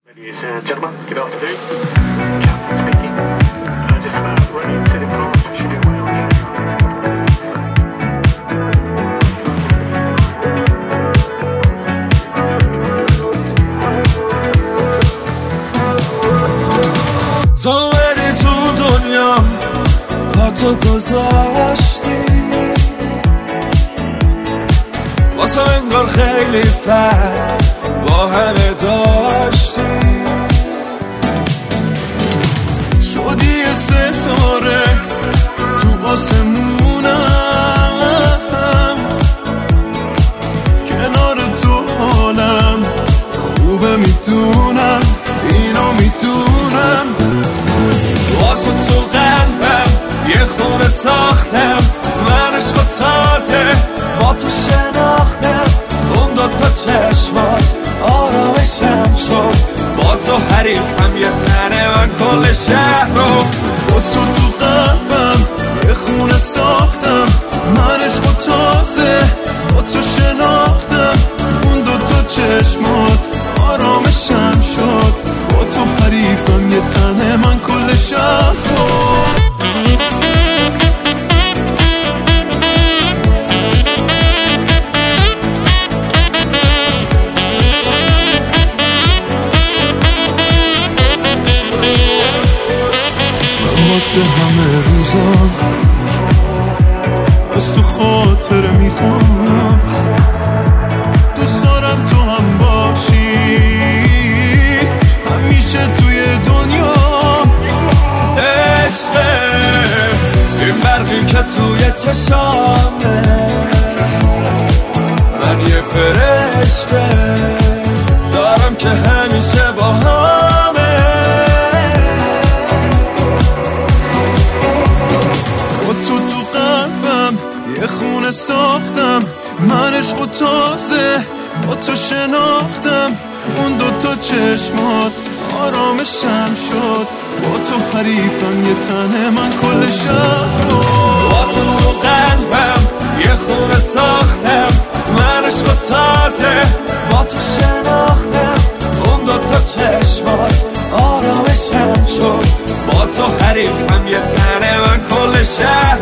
Ladies and gentlemen, good afternoon. Captain speaking. Just about ready to depart. Should do well. تو بدی تو دنیا پا تو گذاشتی واسه انگار خیلی فرق با همه داشتی شدی ستاره تو آسمونم کنار تو حالم خوبه میدونم اینو میدونم با تو قلبم یه خونه ساختم من عشق تازه با تو شناختم اون دوتا چشمات آرامشم شد با تو حریفم یه تنه من کل شهر رو با تو قلبم یه خونه ساختم من عشق تازه با تو شناختم اون دوتا چشمات آرامشم شد با تو حریفم یه تنه من کل شهر رو واسه همه روزام از تو خاطره میخوام دوست دارم تو هم باشی همیشه توی دنیا عشقه این برقی که توی چشامه من یه فرشته دارم که همیشه با همه یه خونه ساختم من عشق و تازه با تو شناختم اون دوتا چشمات آرامشم شد با تو حریفم یه تنه من کل شهر رو با تو قلبم یه خونه ساختم من عشق و تازه با تو شناختم اون دوتا چشمات آرامشم شد با تو حریفم یه تنه من کل شهر